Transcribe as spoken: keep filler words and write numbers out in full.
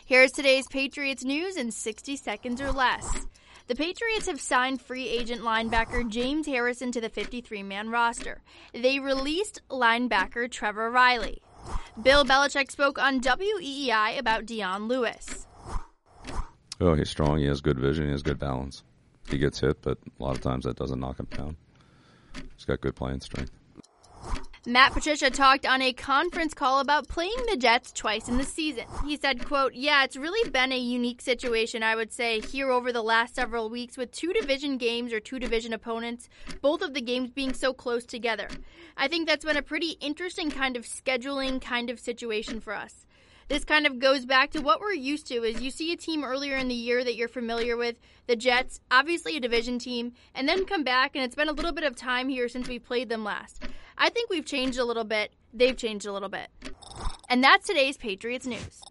Here's today's Patriots news in sixty seconds or less. The Patriots have signed free agent linebacker James Harrison to the fifty-three man roster. They released linebacker Trevor Riley. Bill Belichick spoke on W E E I about Dion Lewis. Oh, he's strong. He has good vision. He has good balance. He gets hit, but a lot of times that doesn't knock him down. He's got good playing strength. Matt Patricia talked on a conference call about playing the Jets twice in the season. He said, quote, yeah, it's really been a unique situation, I would say, here over the last several weeks with two division games or two division opponents, both of the games being so close together. I think that's been a pretty interesting kind of scheduling kind of situation for us. This kind of goes back to what we're used to, is you see a team earlier in the year that you're familiar with, the Jets, obviously a division team, and then come back, and it's been a little bit of time here since we played them last. I think we've changed a little bit. They've changed a little bit. And that's today's Patriots news.